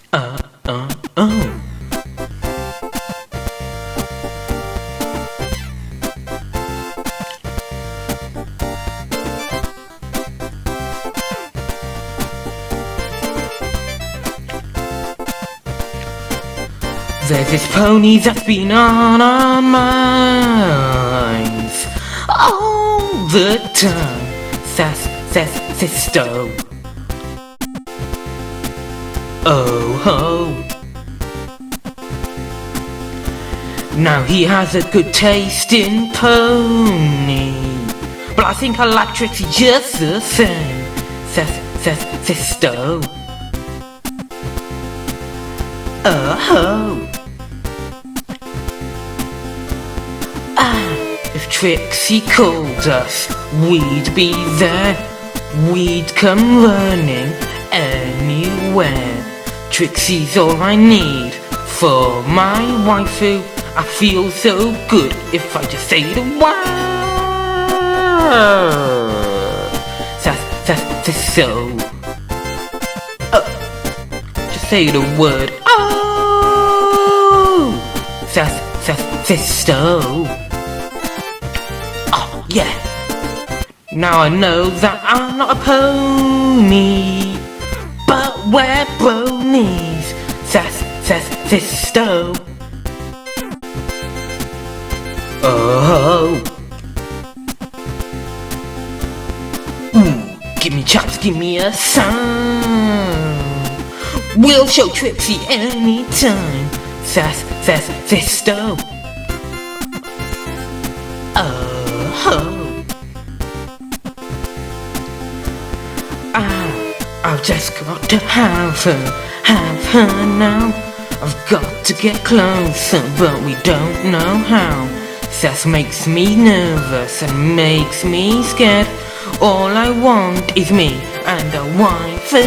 Oh. There's this pony that's been on our minds all the time. Sisto. Oh ho. Now he has a good taste in pony, but I think I like Trixie just the same. Sisto. Oh ho. If Trixie called us, we'd be there. We'd come running anywhere. Trixie's all I need for my waifu. I feel so good if I just say the word. So. Just say the word. Oh. Sisto. Oh yeah. Now I know that I'm not a pony, but we're bronies. Sisto. Oh. Give me a chance, give me a sign. We'll show Trixie anytime. Sisto. Oh. I've just got to have her now. I've got to get closer, but we don't know how. Sass makes me nervous and makes me scared. All I want is me and a waifu.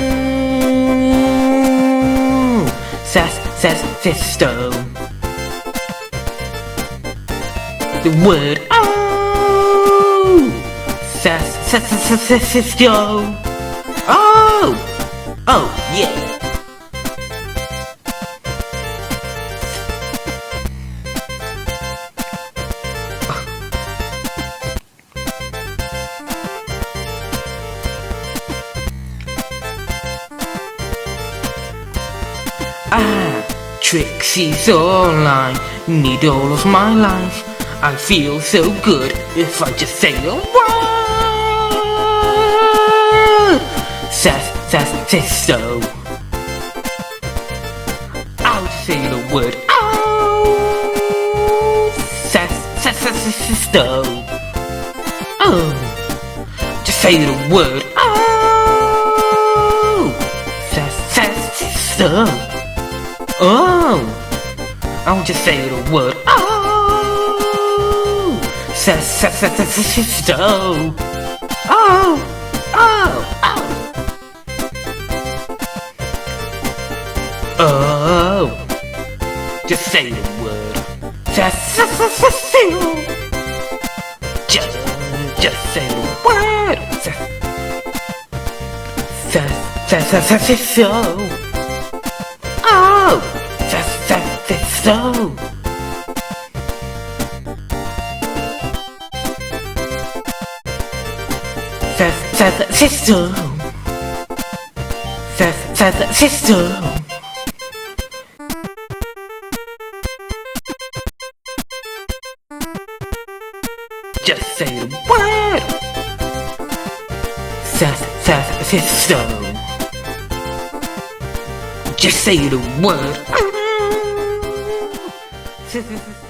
Sisto. The word oh. Sisto. Oh! Oh, yeah! Trixie's all I need all of my life. I feel so good if I just say a word. Sisto. I'll say the word. Oh, Sisto. Oh, just say the word. Oh, Sisto. Oh, I'll just say the word. Oh, Sisto. Oh, oh, oh. Oh, just say the word. Just say the word. Sisto. Oh, Sisto. Sisto. Just say the word. Sisto. Just say the word.